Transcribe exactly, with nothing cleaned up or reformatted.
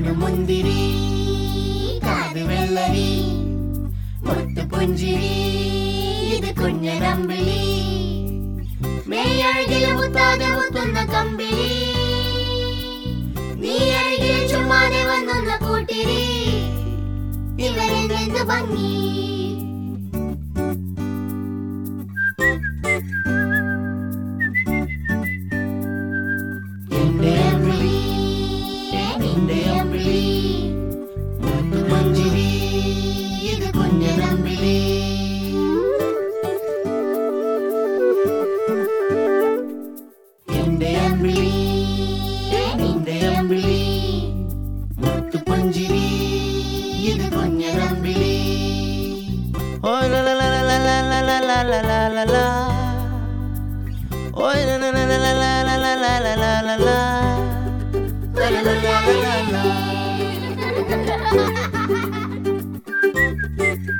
മുന്തിരി കാത് വെള്ളരി മുത്തുപുഞ്ചിരി ഇത് കുഞ്ഞനമ്പിളി മെയ്യഴകില് മുത്താതെ മുത്തുന്ന കമ്പിളി നീ അഴകില് ചുമ്മാതെ വന്നൊന്ന കൂട്ടിരി ഇവരെന്ത് ഭംഗി എന്റെ അമ്പിളി നിന്റെ അമ്പിളി മുത്തുപുഞ്ചിരി ഇത് കുഞ്ഞനമ്പിളി എന്റെ അമ്പിളി നിന്റെ അമ്പിളി മുത്തുപുഞ്ചിരി ഇത് കുഞ്ഞനമ്പിളി ഓ ലാ ലാ ലാ ലാ ലാ ലാ ലാ ലാ ലാ ലാ ലാ ഓ ലാ ലാ ലാ ലാ ലാ ലാ ലാ ലാ ലാ ലാ ലാ ലാ ലാ ലാ ലാ ലാ ലാ